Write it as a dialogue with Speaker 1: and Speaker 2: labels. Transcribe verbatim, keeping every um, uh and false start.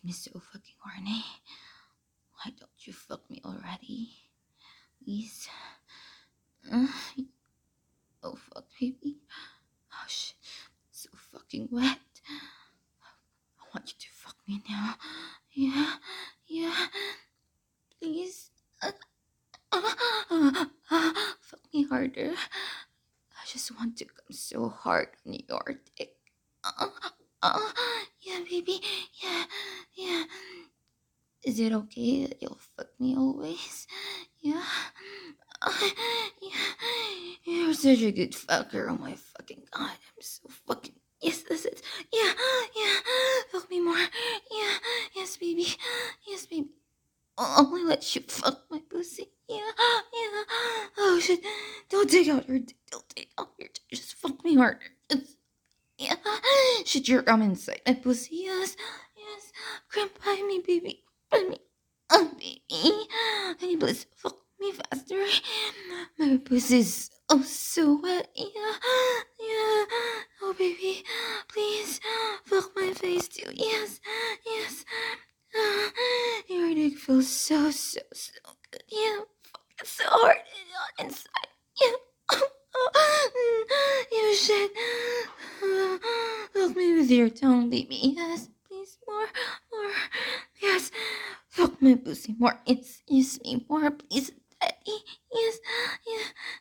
Speaker 1: making me so fucking horny. Why don't you fuck me already? Please. Uh, oh fuck, baby. Oh shit. So fucking wet. I want you to fuck me now. Yeah, yeah. Please. Uh, uh, uh, uh, fuck me harder. I just want to come so hard on your dick. Uh, uh, yeah, baby. Yeah, yeah. Is it okay that you'll fuck me always? Yeah. Uh, yeah. You're such a good fucker. Oh my fucking god. I'm so fucking. Yes, that's it. Yeah, yeah. Fuck me more. Yeah, yes, baby. Yes, baby. I'll only let you fuck my pussy. Yeah, yeah. Oh shit. Don't take out your dick. Don't take out your dick. Just fuck me harder. Just, yeah. Should you come inside my pussy? Yes, yes. Come by me, baby. By me. Oh, baby. Can you please fuck me faster? My pussy's oh so wet. Yeah, yeah. Oh, baby. Please fuck my face too. Yes, yes. Your dick feels so, so, so good. Yeah, fuck, it's so hard inside. Yeah. You should fuck me with your tongue, baby. Yes, please, more, more. Yes, fuck my pussy more. It's, yes, me more, please, daddy. Yes, yeah.